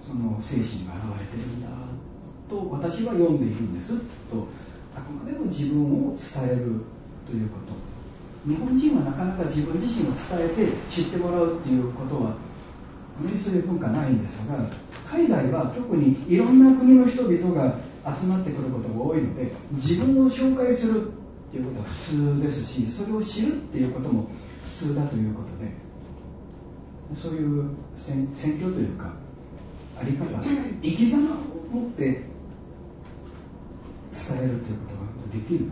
その精神が現れてるんだと私は読んでいるんですと、あくまでも自分を伝えるということ。日本人はなかなか自分自身を伝えて知ってもらうっていうことはあまりそういう文化ないんですが、海外は特にいろんな国の人々が集まってくることが多いので、自分を紹介するっていうことは普通ですし、それを知るっていうことも普通だということで、そういう宣教というかあり方、生き様を持って伝えるということができる。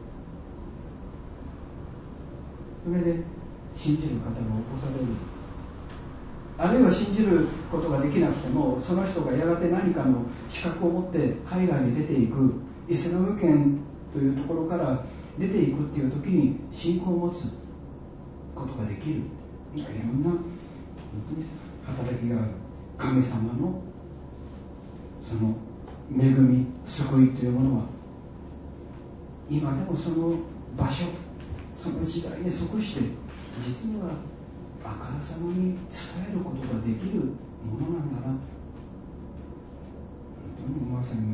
それで信じる方が起こされる。あるいは信じることができなくても、その人がやがて何かの資格を持って海外に出ていく、イスラム圏というところから出ていくっていう時に信仰を持つことができる。いろんな働きがある。神様のその恵み、救いというものは今でもその場所、その時代に即して実にはあからさまに伝えることができるものなんだな、本当に思わされます。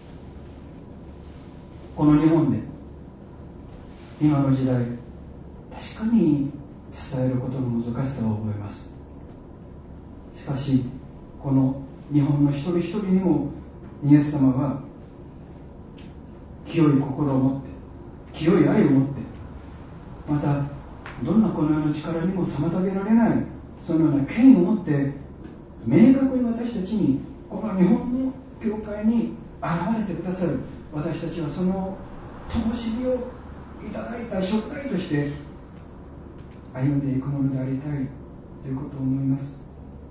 この日本で今の時代、確かに伝えることの難しさを覚えます。しかしこの日本の一人一人にもイエス様は清い心を持って、清い愛を持って、またどんなこの世の力にも妨げられないそのような権威を持って明確に私たちに、この日本の教会に現れてくださる。私たちはその灯火をいただいた食材として歩んでいくものでありたいということを思います。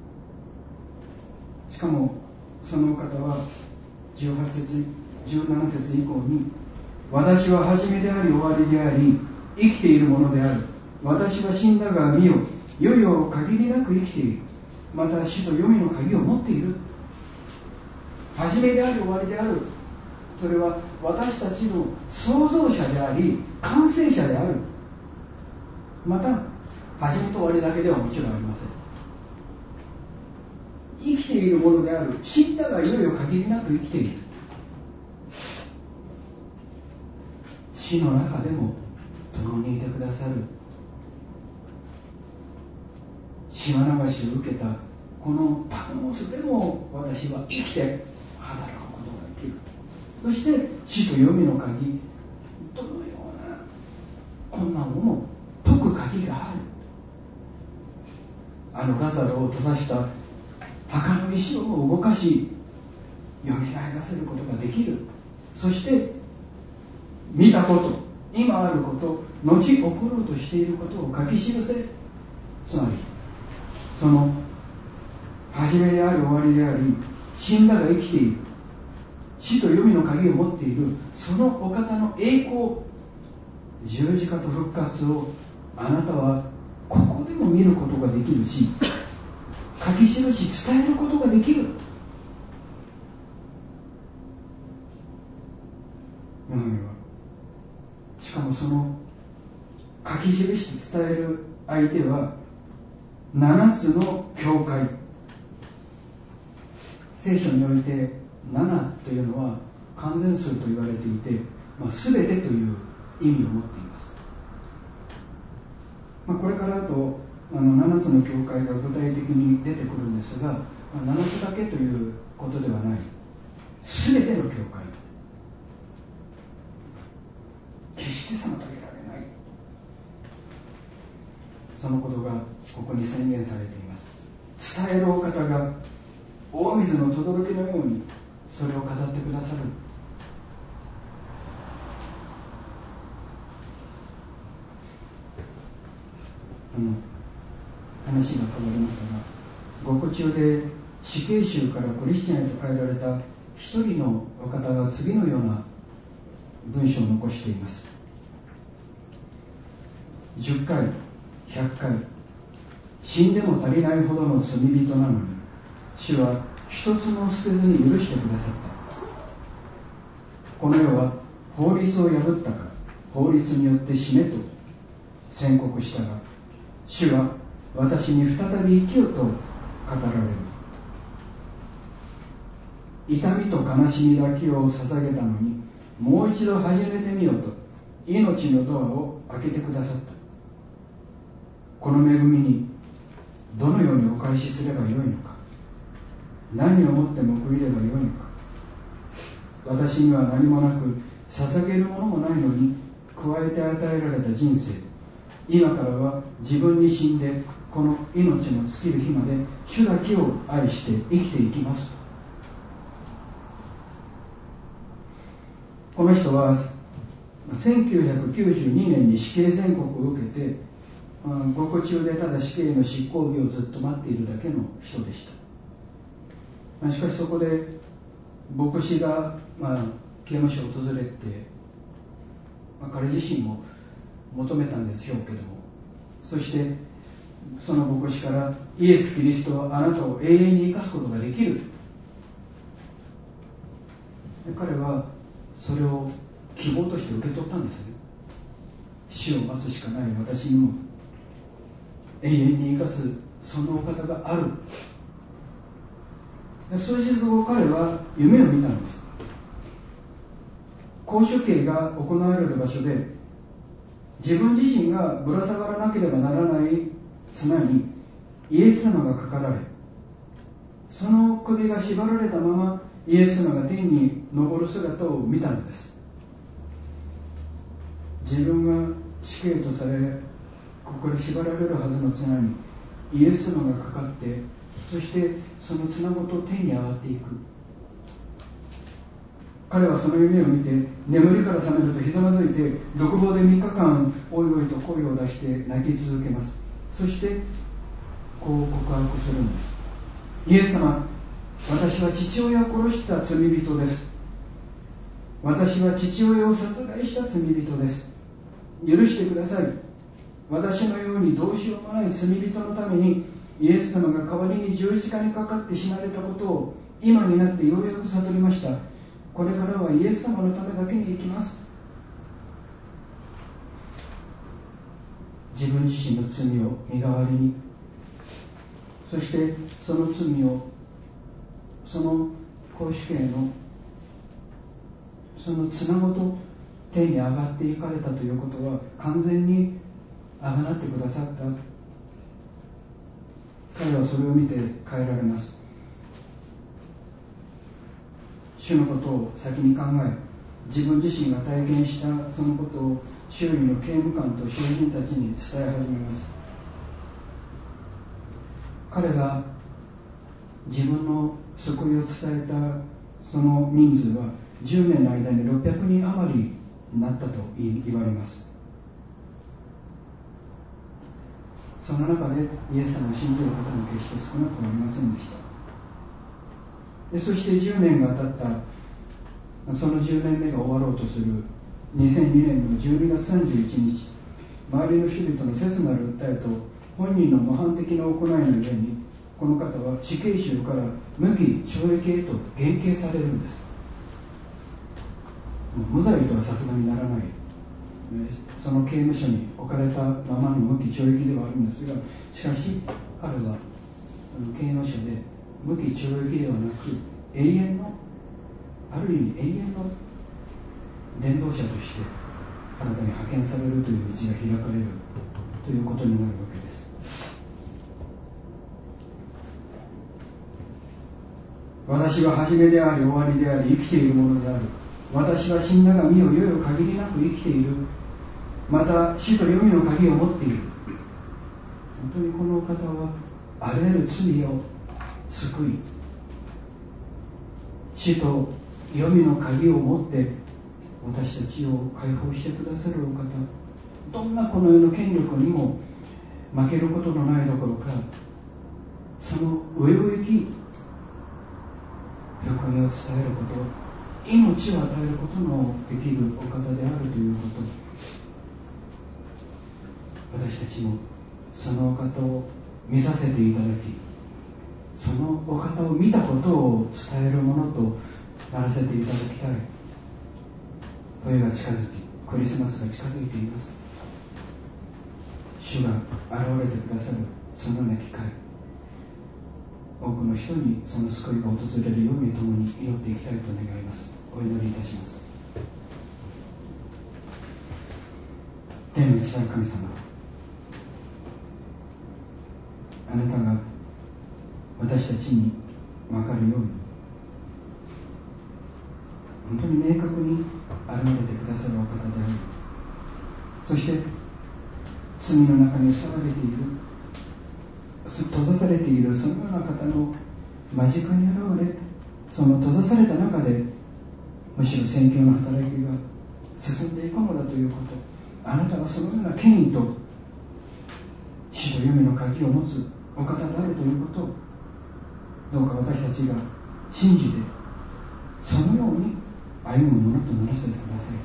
しかもその方は18節17節以降に、私は初めであり終わりであり生きているものである。私は死んだが見よ、いよいよ限りなく生きている。また死と黄泉の鍵を持っている。初めであり終わりである。それは私たちの創造者であり完成者である。また始めと終わりだけではもちろんありません。生きているものである。死んだがいよいよ限りなく生きている。死の中でも共にいてくださる。島流しを受けたこのパトモスでも私は生きて働くことができる。そして死と黄泉の鍵、どのような困難をも解く鍵がある。あのラザロを閉ざした墓の石を動かしよみがえらせることができる。そして見たこと、今あること、後起ころうとしていることを書き記せ。つまりその始めである終わりであり、死んだが生きている、死と黄泉の鍵を持っているそのお方の栄光、十字架と復活をあなたはここでも見ることができるし、書き記し伝えることができる。しかもその書き記し伝える相手は7つの教会。聖書において7というのは完全数と言われていて、全てという意味を持っています。これからあと7つの教会が具体的に出てくるんですが、7つだけということではない、全ての教会、決して妨げられない、そのことがここに宣言されています。伝えるお方が大水の轟のようにそれを語ってくださる。話が変わりますが、ご故中で死刑囚からクリスチャンへと変えられた一人のお方が次のような文章を残しています。10回、100回、死んでも足りないほどの罪人なのに、主は一つも捨てずに許してくださった。この世は法律を破ったから法律によって死ねと宣告したが、主は私に再び生きよと語られる。 痛みと悲しみだけを捧げたのに、もう一度始めてみようと命のドアを開けてくださった。この恵みにどのようにお返しすればよいのか、何をもって報いればよいのか。私には何もなく捧げるものもないのに加えて与えられた人生、今からは自分に死んでこの命の尽きる日まで主だけを愛して生きていきます。この人は1992年に死刑宣告を受けて、ご庫中でただ死刑の執行日をずっと待っているだけの人でした。しかしそこで牧師が、刑務所を訪れて、彼自身も求めたんでしょうけども、そしてその牧師からイエス・キリストはあなたを永遠に生かすことができると。彼はそれを希望として受け取ったんですね。死を待つしかない私にも永遠に生かすそのお方がある。数日後彼は夢を見たんです。公主刑が行われる場所で自分自身がぶら下がらなければならない綱にイエス様がかかられ、その首が縛られたままイエス様が天に昇る姿を見たのです。自分が死刑とされ、ここで縛られるはずの綱にイエス様がかかって、そしてその綱ごと天に上がっていく。彼はその夢を見て眠りから覚めるとひざまずいて独房で3日間おいおいと声を出して泣き続けます。そしてこう告白するんです。イエス様、私は父親を殺した罪人です。私は父親を殺害した罪人です。許してください。私のようにどうしようもない罪人のためにイエス様が代わりに十字架にかかって死なれたことを今になってようやく悟りました。これからはイエス様のためだけに生きます。自分自身の罪を身代わりに、そしてその罪をその公主刑のその綱ごと天に上がっていかれたということは完全にあがなってくださった。彼はそれを見て変えられます。主のことを先に考え、自分自身が体験したそのことを周囲の刑務官と囚人たちに伝え始めます。彼が自分の救いを伝えたその人数は10年の間に600人余りになったと言われます。その中でイエス様を信じる方も決して少なくありませんでした。でそして10年が経ったその10年目が終わろうとする2002年の12月31日、周りの人々の切なる訴えと本人の模範的な行いの上に、この方は死刑囚から無期懲役へと減刑されるんです。無罪とはさすがにならない、その刑務所に置かれたままの無期懲役ではあるんですが、しかし彼は刑務所で無期懲役ではなく永遠の、ある意味永遠の伝道者としてあなたに派遣されるという道が開かれるということになるわけです。私は初めであり終わりであり生きているものである。私は死んだが身をよよ限りなく生きている。また死と黄泉の鍵を持っている。本当にこのお方はあらゆる罪を救い、死と黄泉の鍵を持って私たちを解放してくださるお方。どんなこの世の権力にも負けることのないどころか、その上を行き福音を伝えること、命を与えることのできるお方であるということ、私たちもそのお方を見させていただき、そのお方を見たことを伝えるものとならせていただきたい。冬が近づき、クリスマスが近づいています。主が現れてくださるそのような機会、 多くの人にその救いが訪れるように共に祈っていきたいと願います。お祈りいたします。天の父なる神様、あなたが私たちに分かるように本当に明確に現れてくださるお方であり、そして罪の中に襲われている、閉ざされているそのような方の間近に現れ、その閉ざされた中でむしろ宣教の働きが進んでいくのだということ、あなたはそのような権威と死と弓の鍵を持つお方であるということを、どうか私たちが信じてそのように歩むものとならせてください。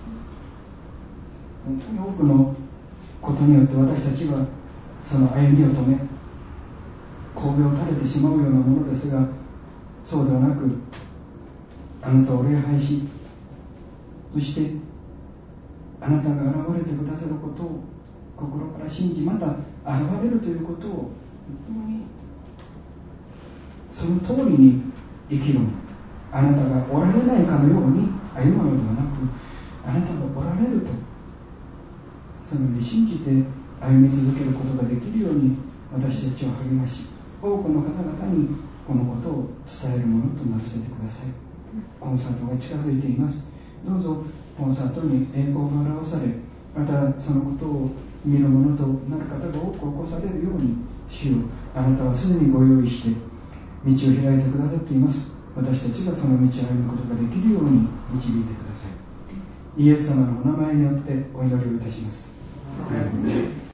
本当に多くのことによって私たちはその歩みを止め、神戸を垂れてしまうようなものですが、そうではなく、あなたを礼拝し、そしてあなたが現れてくださることを心から信じ、また現れるということを本当にその通りに生きるの。あなたがおられないかのように歩むのではなく、あなたがおられるとそのように信じて歩み続けることができるように私たちを励まし、多くの方々にこのことを伝えるものとならせてください。コンサートが近づいています。どうぞコンサートに栄光が表され、またそのことを見るものとなる方が多く起こされるように、主よ、あなたはすでにご用意して道を開いてくださっています。私たちがその道を歩むことができるように導いてください。イエス様のお名前によってお祈りをいたします。